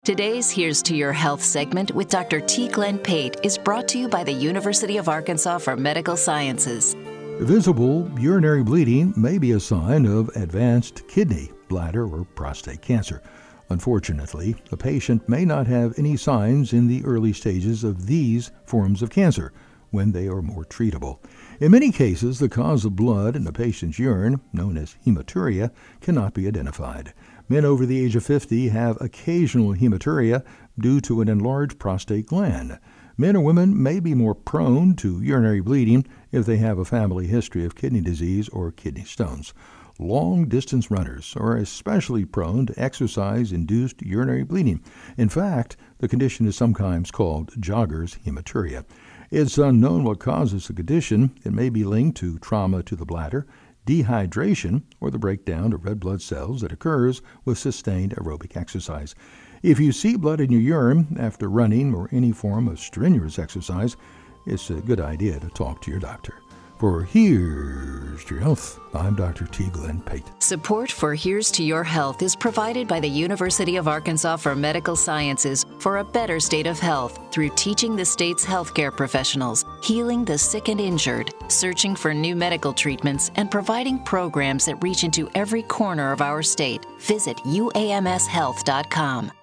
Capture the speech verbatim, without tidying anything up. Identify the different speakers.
Speaker 1: Today's Here's to Your Health segment with Doctor T. Glenn Pate is brought to you by the University of Arkansas for Medical Sciences.
Speaker 2: Visible urinary bleeding may be a sign of advanced kidney, bladder, or prostate cancer. Unfortunately, a patient may not have any signs in the early stages of these forms of cancer when they are more treatable. In many cases, the cause of blood in a patient's urine, known as hematuria, cannot be identified. Men over the age of fifty have occasional hematuria due to an enlarged prostate gland. Men or women may be more prone to urinary bleeding if they have a family history of kidney disease or kidney stones. Long-distance runners are especially prone to exercise-induced urinary bleeding. In fact, the condition is sometimes called jogger's hematuria. It's unknown what causes the condition. It may be linked to trauma to the bladder, dehydration, or the breakdown of red blood cells that occurs with sustained aerobic exercise. If you see blood in your urine after running or any form of strenuous exercise, it's a good idea to talk to your doctor. For Here's to Your Health, I'm Doctor T. Glenn Pate.
Speaker 1: Support for Here's to Your Health is provided by the University of Arkansas for Medical Sciences for a better state of health through teaching the state's healthcare professionals, healing the sick and injured, searching for new medical treatments, and providing programs that reach into every corner of our state. Visit U A M S health dot com.